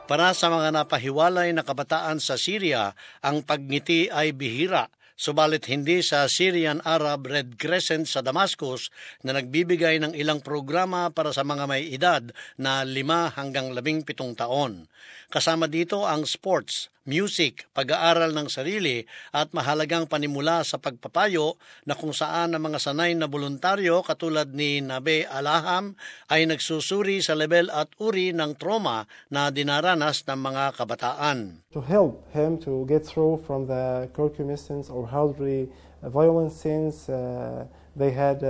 Para sa mga napahiwalay na kabataan sa Syria, ang pagngiti ay bihira. Subalit hindi sa Syrian Arab Red Crescent sa Damascus na nagbibigay ng ilang programa para sa mga may edad na 5 hanggang 17 taon. Kasama dito ang sports, music, pag-aaral ng sarili at mahalagang panimula sa pagpapayo na kung saan ang mga sanay na voluntaryo katulad ni Nabe Alaham ay nagsusuri sa level at uri ng trauma na dinaranas ng mga kabataan. To help him to get through from the concupiscence or elderly violent scenes they had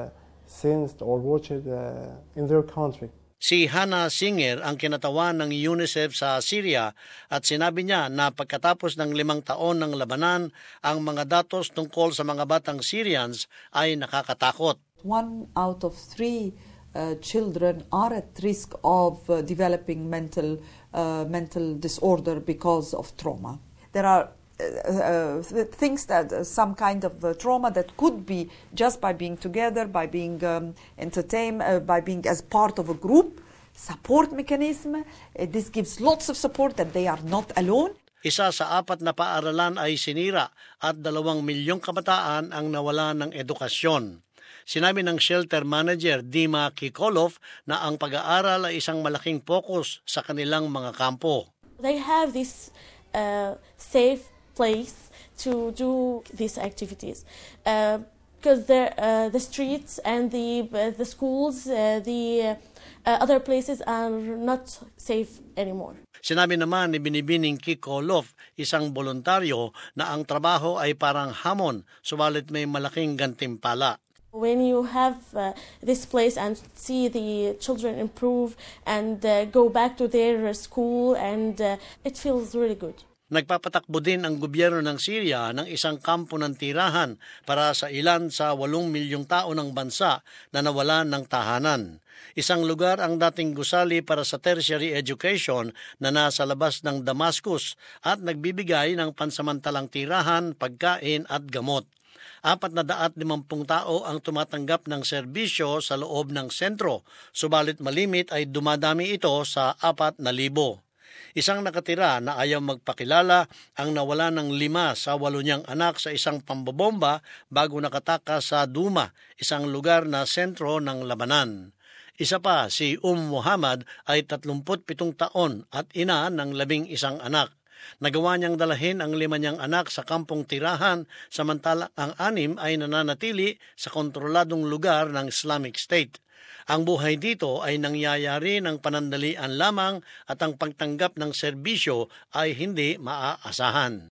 sensed or watched in their country. Si Hannah Singer ang kinatawan ng UNICEF sa Syria at sinabi niya na pagkatapos ng 5 taon ng labanan, ang mga datos tungkol sa mga batang Syrians ay nakakatakot. 1 out of 3 children are at risk of developing mental disorder because of trauma. There are things that some kind of trauma that could be just by being together, by being entertained, by being as part of a group, support mechanism. This gives lots of support that they are not alone. Isa sa 4 na paaralan ay sinira at 2 milyong kabataan ang nawala ng edukasyon. Sinabi ng shelter manager Dima Kikolov na ang pag-aaral ay isang malaking focus sa kanilang mga kampo. They have this safe place to do these activities because the streets and the schools, the other places are not safe anymore. Sinabi naman ni Binibining Kikolov, isang voluntaryo, na ang trabaho ay parang hamon, subalit may malaking gantimpala. When you have this place and see the children improve and go back to their school, and it feels really good. Nagpapatakbo din ang gobyerno ng Syria ng isang kampo ng tirahan para sa ilan sa 8 milyong tao ng bansa na nawalan ng tahanan. Isang lugar ang dating gusali para sa tertiary education na nasa labas ng Damascus at nagbibigay ng pansamantalang tirahan, pagkain at gamot. 450 tao ang tumatanggap ng serbisyo sa loob ng sentro, subalit malimit ay dumadami ito sa 4,000. Isang nakatira na ayaw magpakilala ang nawala ng 5 sa 8 niyang anak sa isang pambobomba bago nakatakas sa Duma, isang lugar na sentro ng labanan. Isa pa, si Muhammad ay 37 taon at ina ng 11 anak. Nagawa niyang dalahin ang 5 niyang anak sa kampong tirahan samantala ang 6 ay nananatili sa kontroladong lugar ng Islamic State. Ang buhay dito ay nangyayari ng panandalian lamang at ang pagtanggap ng serbisyo ay hindi maaasahan.